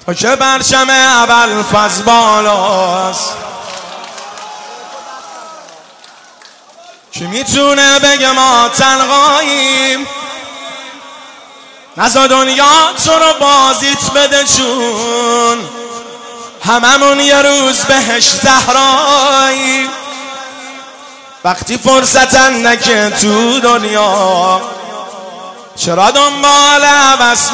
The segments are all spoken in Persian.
تو که برچم ابوالفضل بالاست، کی میتونه بگه ما تنهاییم؟ نزا دنیا تو رو بازیت بده، چون هممون یه روز بهش زهراییم. وقتی فرصت اندکه تو دنیا، چرا دنبال هوس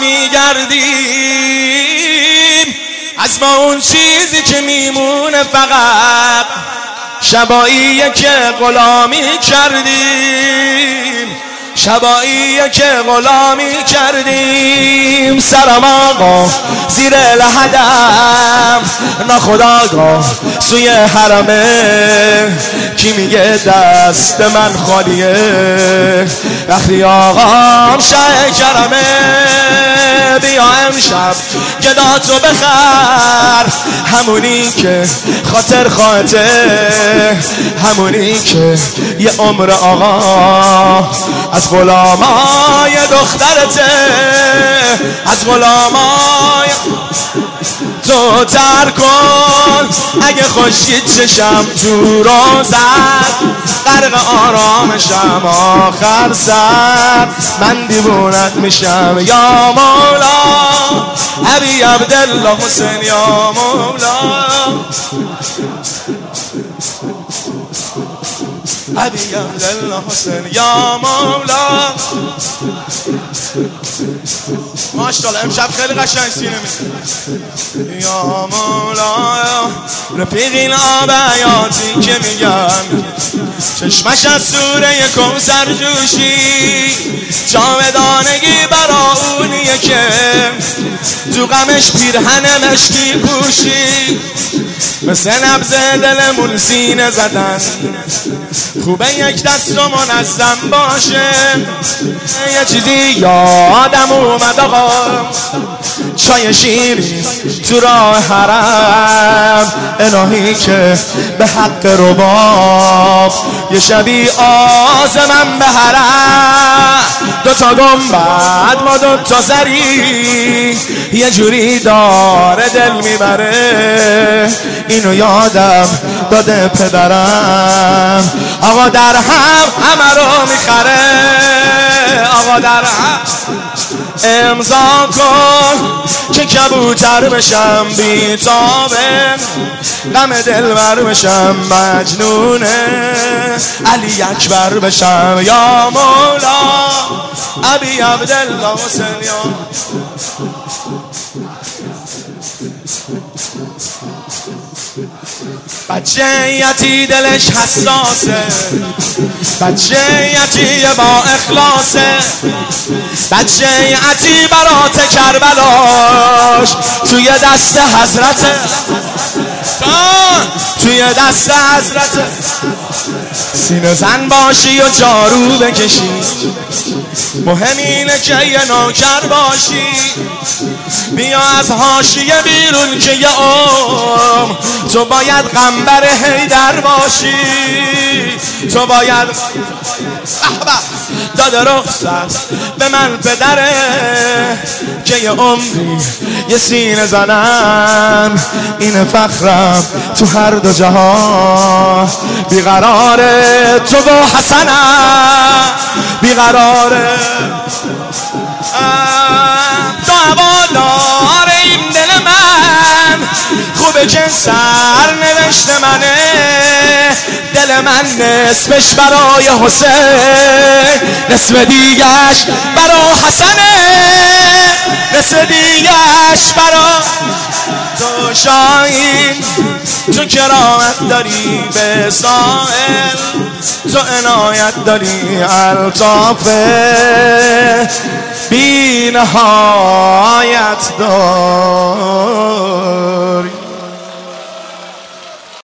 میگردیم؟ از ما اون چیزی که میمونه فقط شباییه که غلامی کردیم، شباییه که غلامی کردیم. سرم آقا زیر لحدم، ناخداگاه سوی حرمه، کی میگه دست من خالیه؟ وقتی آقام شه کرمه، بیا امشب گداتو بخر، همونی که خاطر خواهته، همونی که یه عمر آقا از غلامای دخترته، از غلامای تو تر کن. اگه خورشید چشم تو روزت، غرق آرامشم آخر سر، من دیوونت میشم یا مولا، ابی عبدالله حسین یا مولا، ابی عبدالله حسین یا مولا. ماشاءالله امشب خیلی قشنگ سینه میزنه. یا مولا رفیق این آب حیاتی که میگم، چشمش از سوره کوثر جوشی، جاودانگی برا اونیه که تو غمش پیرهن مشکی پوشی. مثل نبض دلمون سینه زدن، خوبه یک دست و منظم باشه. یه چیزی یادم اومد آقا، چای شیرین تو راه حرم، الهی که به حق رباب یه شبی آزمم به حرم. دوتا گنبد ما دوتا زری، یه جوری داره دل میبره. اینو یادم داده پدرم، آقا در همه رو میخره. آقا در امضا کن که کبوتر بشم بیتابه، غم دلبر بشم مجنونه، علی اکبر بشم یا مولا، ابی عبدالله حسین یا. بچه یتی دلش حساسه، بچه یتی با اخلاصه، بچه یتی برات کربلاش توی دست حضرته، توی دست حضرته. سینه زن باشی و جارو بکشی، مهم اینه که یه نوکر باشی. بیا از حاشیه بیرون که یه عمر تو باید قنبر حیدر باشی. تو باید داده رخصت به من پدره، که یه عمری یه سینه زنم. این فخرم تو هر دو جهان، بیقراره تو با حسنم، بیقراره تو هوادار این دل من. خوبه که سر نوشت منه، دل من نصفش برای حسین، نصف دیگش برای حسنه، نصف دیگش برای تو. شاهین تو کرامت داری به سائل، تو عنایت داری الطاف بی نهایت داری.